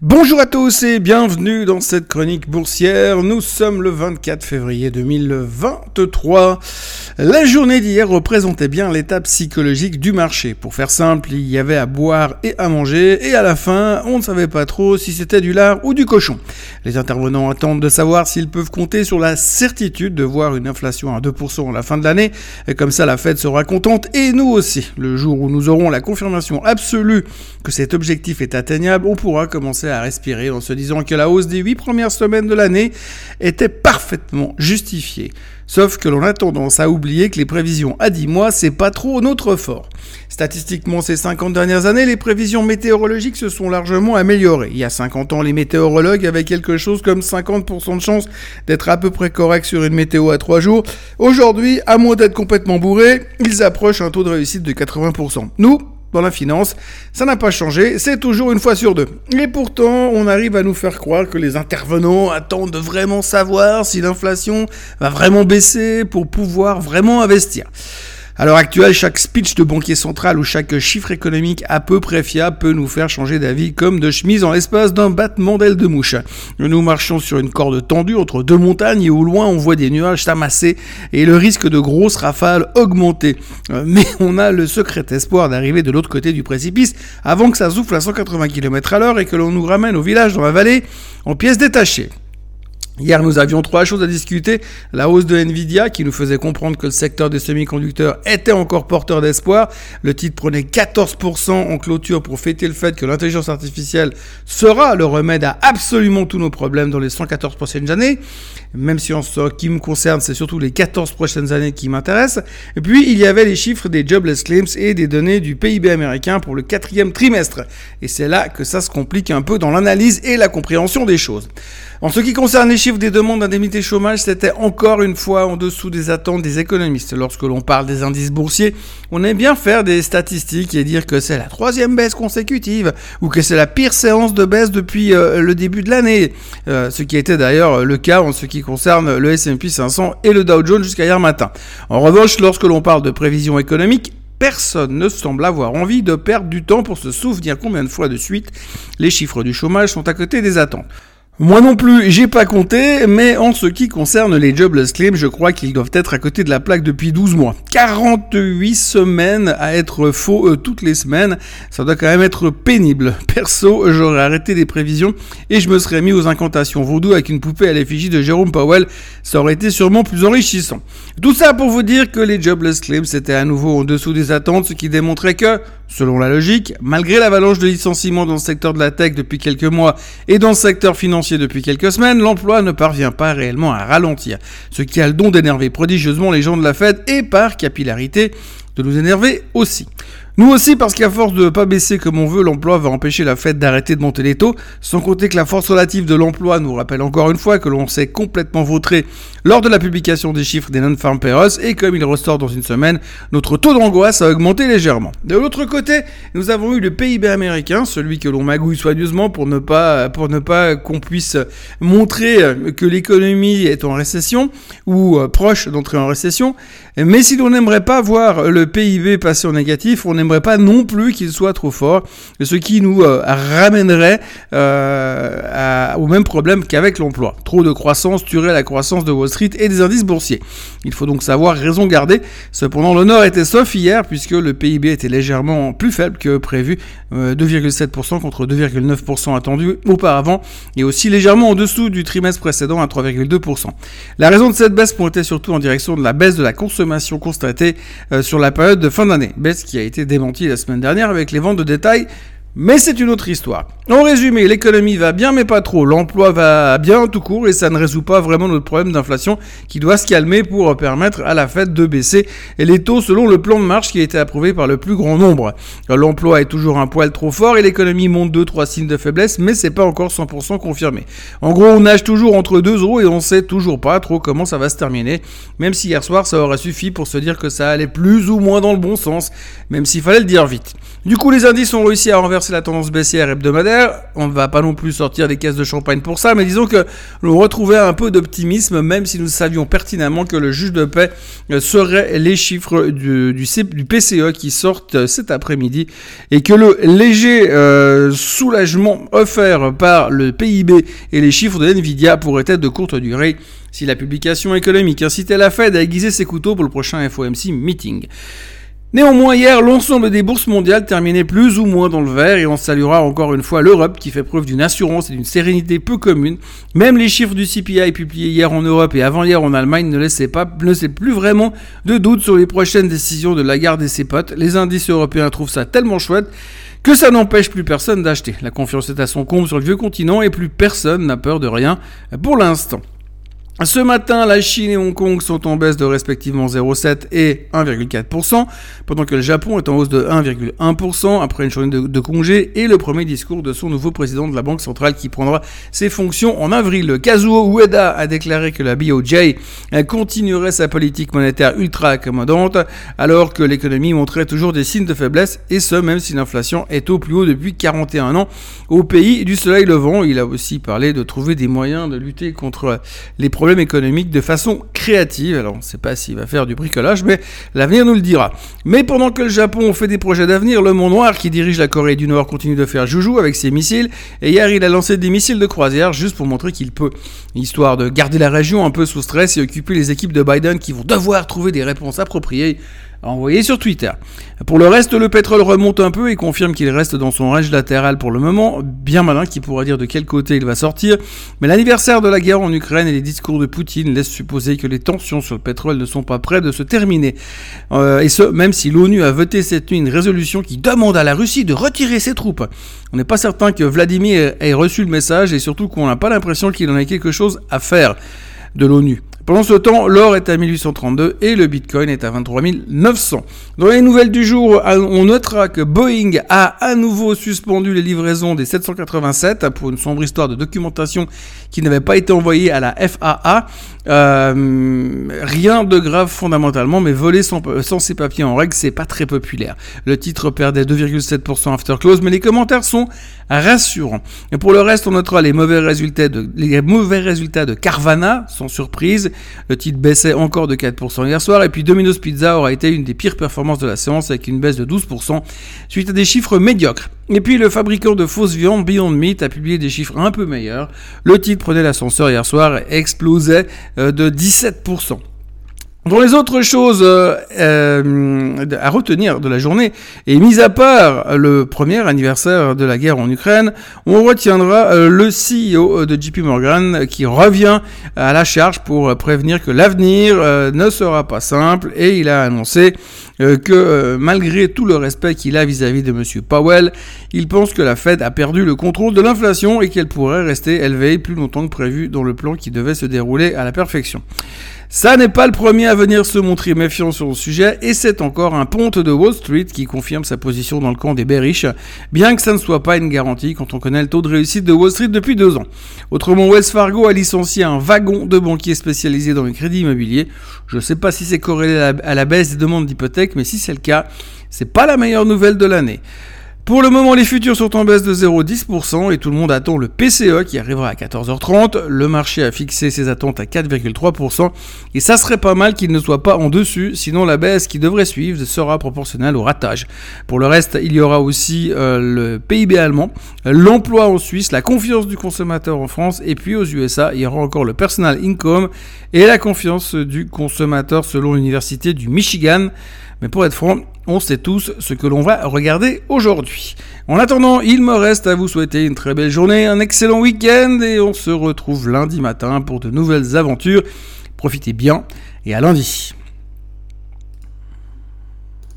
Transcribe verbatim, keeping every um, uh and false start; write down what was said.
Bonjour à tous et bienvenue dans cette chronique boursière. Nous sommes le vingt-quatre février deux mille vingt-trois. La journée d'hier représentait bien l'état psychologique du marché. Pour faire simple, il y avait à boire et à manger et à la fin, on ne savait pas trop si c'était du lard ou du cochon. Les intervenants attendent de savoir s'ils peuvent compter sur la certitude de voir une inflation à deux pour cent à la fin de l'année. Et comme ça, la Fed sera contente et nous aussi. Le jour où nous aurons la confirmation absolue que cet objectif est atteignable, on pourra commencer à respirer en se disant que la hausse des huit premières semaines de l'année était parfaitement justifiée. Sauf que l'on a tendance à oublier que les prévisions à dix mois, c'est pas trop notre fort. Statistiquement, ces cinquante dernières années, les prévisions météorologiques se sont largement améliorées. Il y a cinquante ans, les météorologues avaient quelque chose comme cinquante pour cent de chance d'être à peu près corrects sur une météo à trois jours. Aujourd'hui, à moins d'être complètement bourrés, ils approchent un taux de réussite de quatre-vingts pour cent. Nous, dans la finance, ça n'a pas changé, c'est toujours une fois sur deux. Et pourtant, on arrive à nous faire croire que les intervenants attendent de vraiment savoir si l'inflation va vraiment baisser pour pouvoir vraiment investir. À l'heure actuelle, chaque speech de banquier central ou chaque chiffre économique à peu près fiable peut nous faire changer d'avis comme de chemise en l'espace d'un battement d'aile de mouche. Nous marchons sur une corde tendue entre deux montagnes et au loin on voit des nuages s'amasser et le risque de grosses rafales augmenter. Mais on a le secret espoir d'arriver de l'autre côté du précipice avant que ça souffle à cent quatre-vingts kilomètres à l'heure et que l'on nous ramène au village dans la vallée en pièces détachées. Hier, nous avions trois choses à discuter. La hausse de Nvidia, qui nous faisait comprendre que le secteur des semi-conducteurs était encore porteur d'espoir. Le titre prenait quatorze pour cent en clôture pour fêter le fait que l'intelligence artificielle sera le remède à absolument tous nos problèmes dans les cent quatorze prochaines années. Même si en ce qui me concerne, c'est surtout les quatorze prochaines années qui m'intéressent. Et puis, il y avait les chiffres des jobless claims et des données du P I B américain pour le quatrième trimestre. Et c'est là que ça se complique un peu dans l'analyse et la compréhension des choses. En ce qui concerne les chiffres des demandes d'indemnité chômage, c'était encore une fois en dessous des attentes des économistes. Lorsque l'on parle des indices boursiers, on aime bien faire des statistiques et dire que c'est la troisième baisse consécutive ou que c'est la pire séance de baisse depuis euh, le début de l'année. Euh, ce qui était d'ailleurs le cas en ce qui concerne le S and P cinq cents et le Dow Jones jusqu'à hier matin. En revanche, lorsque l'on parle de prévision économique, personne ne semble avoir envie de perdre du temps pour se souvenir combien de fois de suite les chiffres du chômage sont à côté des attentes. Moi non plus, j'ai pas compté, mais en ce qui concerne les jobless claims, je crois qu'ils doivent être à côté de la plaque depuis douze mois. quarante-huit semaines à être faux euh, toutes les semaines, ça doit quand même être pénible. Perso, j'aurais arrêté les prévisions et je me serais mis aux incantations vaudou avec une poupée à l'effigie de Jérôme Powell. Ça aurait été sûrement plus enrichissant. Tout ça pour vous dire que les jobless claims étaient à nouveau en dessous des attentes, ce qui démontrait que, selon la logique, malgré l'avalanche de licenciements dans le secteur de la tech depuis quelques mois et dans le secteur financier depuis quelques semaines, l'emploi ne parvient pas réellement à ralentir, ce qui a le don d'énerver prodigieusement les gens de la Fed et par capillarité de nous énerver aussi. Nous aussi, parce qu'à force de pas baisser comme on veut, l'emploi va empêcher la Fed d'arrêter de monter les taux, sans compter que la force relative de l'emploi nous rappelle encore une fois que l'on s'est complètement vautré lors de la publication des chiffres des non-farm payrolls, et comme il ressort dans une semaine, notre taux d'angoisse a augmenté légèrement. De l'autre côté, nous avons eu le P I B américain, celui que l'on magouille soigneusement pour ne pas, pour ne pas qu'on puisse montrer que l'économie est en récession, ou proche d'entrer en récession, mais si l'on n'aimerait pas voir le P I B passer en négatif, on n'aimerait pas non plus qu'il soit trop fort, ce qui nous euh, ramènerait euh, à, au même problème qu'avec l'emploi. Trop de croissance tuerait la croissance de Wall Street et des indices boursiers. Il faut donc savoir raison garder. Cependant, l'honneur était sauf hier puisque le P I B était légèrement plus faible que prévu, euh, deux virgule sept pour cent contre deux virgule neuf pour cent attendu auparavant, et aussi légèrement en dessous du trimestre précédent à trois virgule deux pour cent. La raison de cette baisse pointait surtout en direction de la baisse de la consommation constatée euh, sur la période de fin d'année, baisse qui a été démenti la semaine dernière avec les ventes de détail, mais c'est une autre histoire. En résumé, l'économie va bien mais pas trop, l'emploi va bien tout court et ça ne résout pas vraiment notre problème d'inflation qui doit se calmer pour permettre à la Fed de baisser les taux selon le plan de marche qui a été approuvé par le plus grand nombre. L'emploi est toujours un poil trop fort et l'économie montre deux trois signes de faiblesse, mais c'est pas encore cent pour cent confirmé. En gros, on nage toujours entre deux eaux et on sait toujours pas trop comment ça va se terminer, même si hier soir ça aurait suffi pour se dire que ça allait plus ou moins dans le bon sens, même s'il fallait le dire vite. Du coup, les indices ont réussi à renverser renverser la tendance baissière hebdomadaire. On ne va pas non plus sortir des caisses de champagne pour ça, mais disons que l'on retrouvait un peu d'optimisme, même si nous savions pertinemment que le juge de paix serait les chiffres du, du, C, du P C E qui sortent cet après-midi, et que le léger euh, soulagement offert par le P I B et les chiffres de Nvidia pourraient être de courte durée si la publication économique incitait la Fed à aiguiser ses couteaux pour le prochain F O M C meeting. Néanmoins, hier, l'ensemble des bourses mondiales terminait plus ou moins dans le vert, et on saluera encore une fois l'Europe qui fait preuve d'une assurance et d'une sérénité peu commune. Même les chiffres du C P I publiés hier en Europe et avant-hier en Allemagne ne laissaient pas, ne laissaient plus vraiment de doute sur les prochaines décisions de Lagarde et ses potes. Les indices européens trouvent ça tellement chouette que ça n'empêche plus personne d'acheter. La confiance est à son comble sur le vieux continent et plus personne n'a peur de rien pour l'instant. Ce matin, la Chine et Hong Kong sont en baisse de respectivement zéro virgule sept et un virgule quatre pour cent, pendant que le Japon est en hausse de un virgule un pour cent après une journée de, de congé et le premier discours de son nouveau président de la Banque centrale qui prendra ses fonctions en avril. Kazuo Ueda a déclaré que la B O J continuerait sa politique monétaire ultra accommodante alors que l'économie montrait toujours des signes de faiblesse, et ce même si l'inflation est au plus haut depuis quarante et un ans au pays du soleil levant. Il a aussi parlé de trouver des moyens de lutter contre les problèmes problèmes économiques de façon créative. Alors on ne sait pas s'il va faire du bricolage, mais l'avenir nous le dira. Mais pendant que le Japon fait des projets d'avenir, le Mont Noir qui dirige la Corée du Nord continue de faire joujou avec ses missiles, et hier il a lancé des missiles de croisière juste pour montrer qu'il peut, histoire de garder la région un peu sous stress et occuper les équipes de Biden qui vont devoir trouver des réponses appropriées envoyé sur Twitter. Pour le reste, le pétrole remonte un peu et confirme qu'il reste dans son range latéral pour le moment. Bien malin qui pourra dire de quel côté il va sortir. Mais l'anniversaire de la guerre en Ukraine et les discours de Poutine laissent supposer que les tensions sur le pétrole ne sont pas près de se terminer. Euh, et ce, même si l'ONU a voté cette nuit une résolution qui demande à la Russie de retirer ses troupes. On n'est pas certain que Vladimir ait reçu le message, et surtout qu'on n'a pas l'impression qu'il en ait quelque chose à faire de l'ONU. Pendant ce temps, l'or est à mille huit cent trente-deux et le bitcoin est à vingt-trois mille neuf cents. Dans les nouvelles du jour, on notera que Boeing a à nouveau suspendu les livraisons des sept cent quatre-vingt-sept pour une sombre histoire de documentation qui n'avait pas été envoyée à la F A A. Euh, rien de grave fondamentalement, mais voler sans, sans ses papiers en règle, c'est pas très populaire. Le titre perdait deux virgule sept pour cent after close, mais les commentaires sont rassurants. Et pour le reste, on notera les mauvais résultats de, les mauvais résultats de Carvana, sans surprise. Le titre baissait encore de quatre pour cent hier soir, et puis Domino's Pizza aura été une des pires performances de la séance avec une baisse de douze pour cent suite à des chiffres médiocres. Et puis le fabricant de fausses viandes Beyond Meat a publié des chiffres un peu meilleurs. Le titre prenait l'ascenseur hier soir et explosait euh, de dix-sept pour cent. Dans les autres choses euh, euh, à retenir de la journée, et mis à part le premier anniversaire de la guerre en Ukraine, on retiendra euh, le C E O de J P Morgan qui revient à la charge pour prévenir que l'avenir euh, ne sera pas simple, et il a annoncé euh, que euh, malgré tout le respect qu'il a vis-à-vis de Monsieur Powell, il pense que la Fed a perdu le contrôle de l'inflation et qu'elle pourrait rester élevée plus longtemps que prévu dans le plan qui devait se dérouler à la perfection. Ça n'est pas le premier à venir se montrer méfiant sur le sujet, et c'est encore un ponte de Wall Street qui confirme sa position dans le camp des bearish, bien que ça ne soit pas une garantie quand on connaît le taux de réussite de Wall Street depuis deux ans. Autrement, Wells Fargo a licencié un wagon de banquiers spécialisés dans le crédit immobilier. Je ne sais pas si c'est corrélé à la, à la baisse des demandes d'hypothèques, mais si c'est le cas, c'est pas la meilleure nouvelle de l'année. Pour le moment, les futurs sont en baisse de zéro virgule dix pour cent et tout le monde attend le P C E qui arrivera à quatorze heures trente. Le marché a fixé ses attentes à quatre virgule trois pour cent et ça serait pas mal qu'il ne soit pas en dessus, sinon la baisse qui devrait suivre sera proportionnelle au ratage. Pour le reste, il y aura aussi euh, le P I B allemand, l'emploi en Suisse, la confiance du consommateur en France, et puis aux U S A, il y aura encore le personal income et la confiance du consommateur selon l'université du Michigan. Mais pour être franc, on sait tous ce que l'on va regarder aujourd'hui. En attendant, il me reste à vous souhaiter une très belle journée, un excellent week-end, et on se retrouve lundi matin pour de nouvelles aventures. Profitez bien et à lundi.